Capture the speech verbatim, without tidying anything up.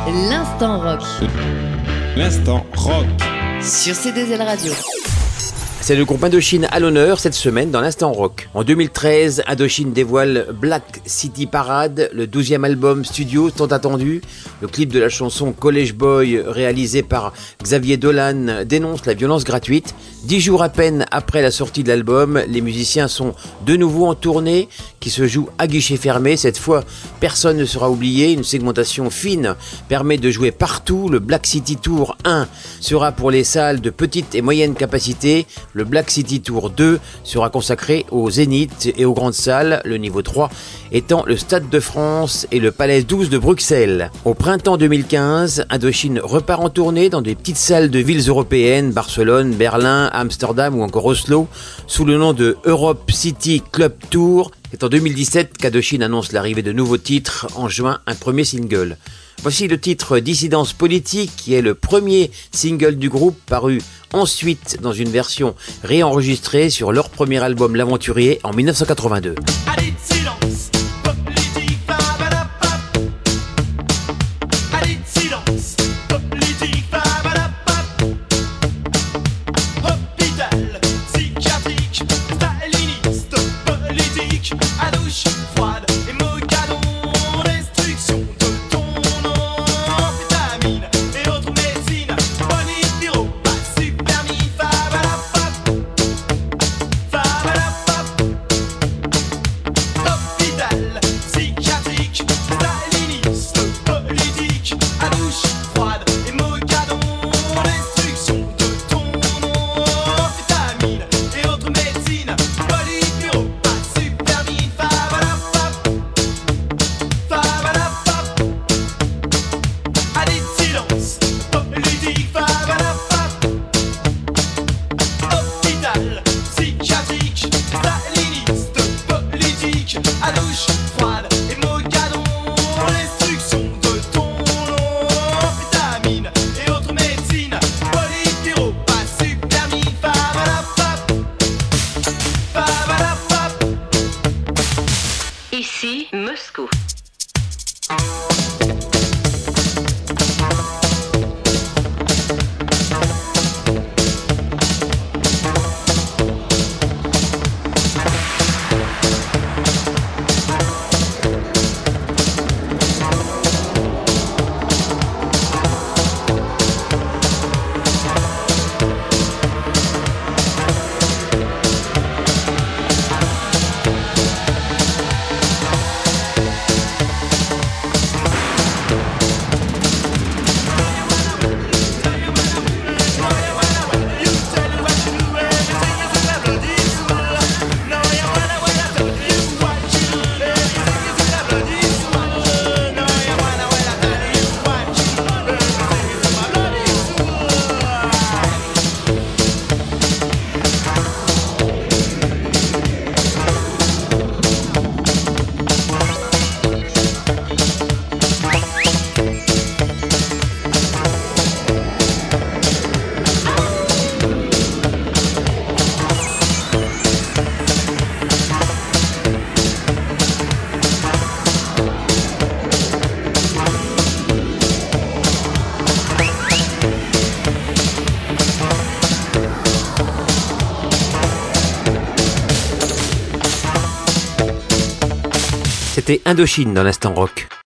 L'instant rock. L'instant rock. Sur C deux L Radio. C'est le groupe Indochine à l'honneur cette semaine dans l'Instant Rock. En deux mille treize, Indochine dévoile Black City Parade, le douzième album studio tant attendu. Le clip de la chanson College Boy, réalisé par Xavier Dolan, dénonce la violence gratuite. Dix jours à peine après la sortie de l'album, les musiciens sont de nouveau en tournée, qui se joue à guichet fermé. Cette fois, personne ne sera oublié. Une segmentation fine permet de jouer partout. Le Black City Tour un sera pour les salles de petite et moyenne capacité. Le Black City Tour deux sera consacré au Zénith et aux grandes salles, le niveau trois étant le Stade de France et le Palais douze de Bruxelles. Au printemps deux mille quinze, Indochine repart en tournée dans des petites salles de villes européennes, Barcelone, Berlin, Amsterdam ou encore Oslo, sous le nom de Europe City Club Tour. C'est en deux mille dix-sept qu'Indochine annonce l'arrivée de nouveaux titres, en juin un premier single. Voici le titre Dissidence politique, qui est le premier single du groupe, paru ensuite dans une version réenregistrée sur leur premier album L'Aventurier en dix-neuf cent quatre-vingt-deux. Ici, Moscou. C'était Indochine dans l'Instant Rock.